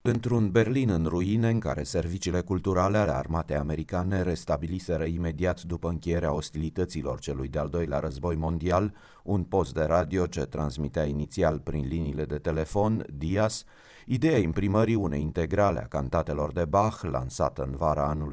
Într-un Berlin în ruine, în care serviciile culturale ale armatei americane restabiliseră imediat după încheierea ostilităților celui de-al doilea război mondial, un post de radio ce transmitea inițial prin liniile de telefon, Dias, ideea imprimării unei integrale a cantatelor de Bach, lansată în vara anului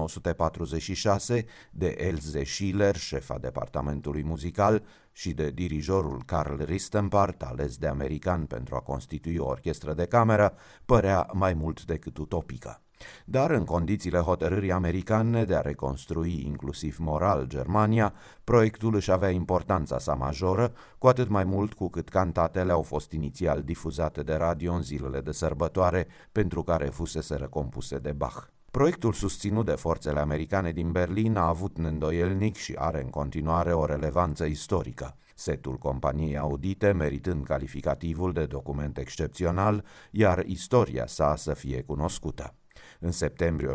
1946 de Else Schiller, șefa departamentului muzical, și de dirijorul Karl Ristenpart, ales de american pentru a constitui o orchestră de cameră, părea mai mult decât utopică. Dar în condițiile hotărârii americane de a reconstrui inclusiv moral Germania, proiectul își avea importanța sa majoră, cu atât mai mult cu cât cantatele au fost inițial difuzate de radio în zilele de sărbătoare, pentru care fuseseră compuse de Bach. Proiectul susținut de forțele americane din Berlin a avut neîndoielnic și are în continuare o relevanță istorică, setul companiei audite meritând calificativul de document excepțional, iar istoria sa să fie cunoscută. În septembrie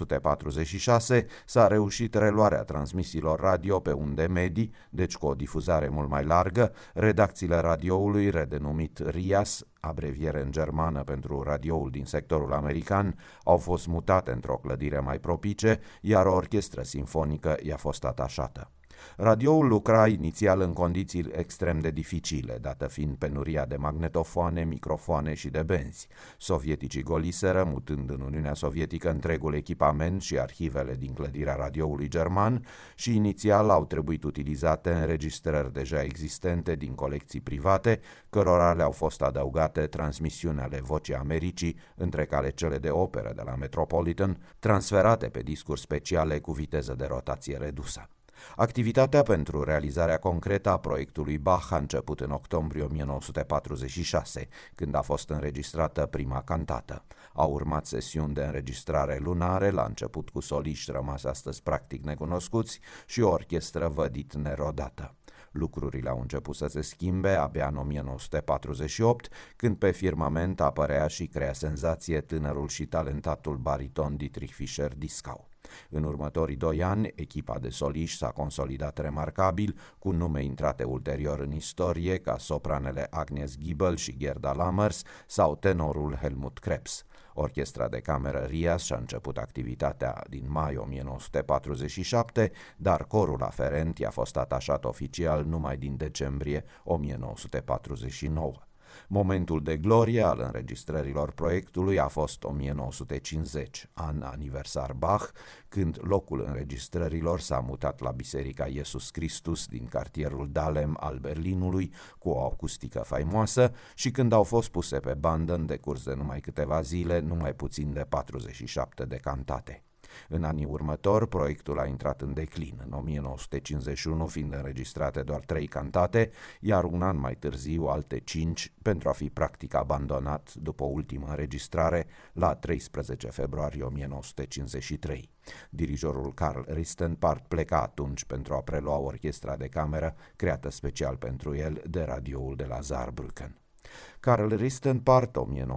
1946 s-a reușit reluarea transmisiilor radio pe unde medii, deci cu o difuzare mult mai largă. Redacțiile radioului, redenumit RIAS, abreviere în germană pentru radioul din sectorul american, au fost mutate într-o clădire mai propice, iar o orchestră simfonică i-a fost atașată. Radioul lucra inițial în condiții extrem de dificile, dată fiind penuria de magnetofoane, microfoane și de benzi. Sovieticii goliseră, mutând în Uniunea Sovietică întregul echipament și arhivele din clădirea radioului german și inițial au trebuit utilizate înregistrări deja existente din colecții private, cărora le-au fost adăugate transmisiuni ale Vocii Americii, între care cele de operă de la Metropolitan, transferate pe discuri speciale cu viteză de rotație redusă. Activitatea pentru realizarea concretă a proiectului Bach a început în octombrie 1946, când a fost înregistrată prima cantată. Au urmat sesiuni de înregistrare lunare, la început cu soliști rămași astăzi practic necunoscuți și o orchestră vădit nerodată. Lucrurile au început să se schimbe abia în 1948, când pe firmament apărea și crea senzație tânărul și talentatul bariton Dietrich Fischer-Dieskau. În următorii 2 ani, echipa de soliști s-a consolidat remarcabil, cu nume intrate ulterior în istorie, ca sopranele Agnes Giebel și Gerda Lammers sau tenorul Helmut Krebs. Orchestra de cameră RIAS și-a început activitatea din mai 1947, dar corul aferent i-a fost atașat oficial numai din decembrie 1949. Momentul de glorie al înregistrărilor proiectului a fost 1950, an aniversar Bach, când locul înregistrărilor s-a mutat la Biserica Iisus Christus din cartierul Dahlem al Berlinului, cu o acustică faimoasă, și când au fost puse pe bandă în decurs de numai câteva zile, numai puțin de 47 de cantate. În anii următori, proiectul a intrat în declin, în 1951 fiind înregistrate doar 3 cantate, iar un an mai târziu alte 5, pentru a fi practic abandonat după ultima înregistrare la 13 februarie 1953. Dirijorul Karl Ristenpart pleca atunci pentru a prelua orchestra de cameră creată special pentru el de radioul de la Saarbrücken. Karl Ristenpart,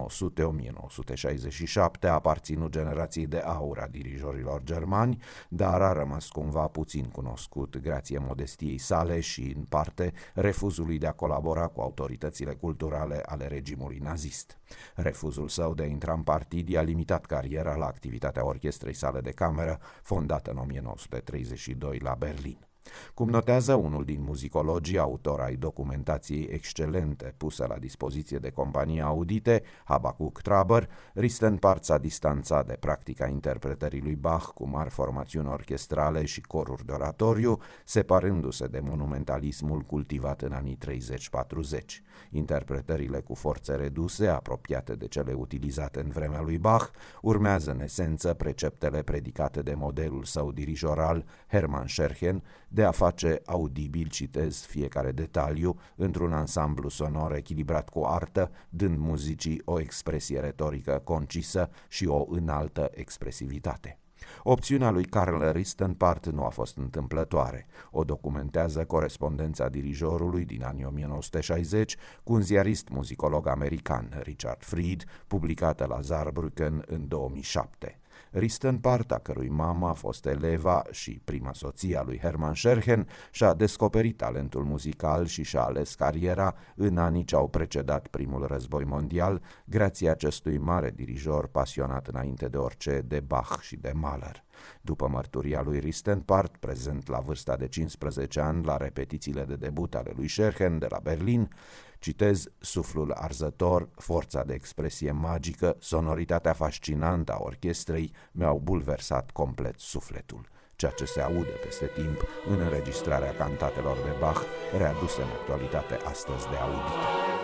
1900-1967, a aparținut generației de aur a dirijorilor germani, dar a rămas cumva puțin cunoscut grație modestiei sale și, în parte, refuzului de a colabora cu autoritățile culturale ale regimului nazist. Refuzul său de a intra în partid i-a limitat cariera la activitatea orchestrei sale de cameră, fondată în 1932 la Berlin. Cum notează unul din muzicologii, autor ai documentației excelente puse la dispoziție de compania audite, Habacuc Traber, Ristenpart s-a distanțat de practica interpretării lui Bach cu mari formațiuni orchestrale și coruri de oratoriu, separându-se de monumentalismul cultivat în anii 30-40. Interpretările cu forțe reduse, apropiate de cele utilizate în vremea lui Bach, urmează în esență preceptele predicate de modelul său dirijoral, Hermann Scherchen, de a face audibil, citez, fiecare detaliu într-un ansamblu sonor echilibrat cu artă, dând muzicii o expresie retorică concisă și o înaltă expresivitate. Opțiunea lui Karl Ristenpart nu a fost întâmplătoare. O documentează corespondența dirijorului din anii 1960 cu un ziarist muzicolog american, Richard Fried, publicată la Saarbrücken în 2007. Ristenpart, a cărui mamă a fost eleva și prima soție a lui Hermann Scherchen, și-a descoperit talentul muzical și și-a ales cariera în anii ce au precedat primul război mondial, grație acestui mare dirijor pasionat înainte de orice de Bach și de Mahler. După mărturia lui Ristenpart, prezent la vârsta de 15 ani la repetițiile de debut ale lui Scherchen de la Berlin, citez, suflul arzător, forța de expresie magică, sonoritatea fascinantă a orchestrei mi-au bulversat complet sufletul, ceea ce se aude peste timp în înregistrarea cantatelor de Bach, readuse în actualitate astăzi de audite.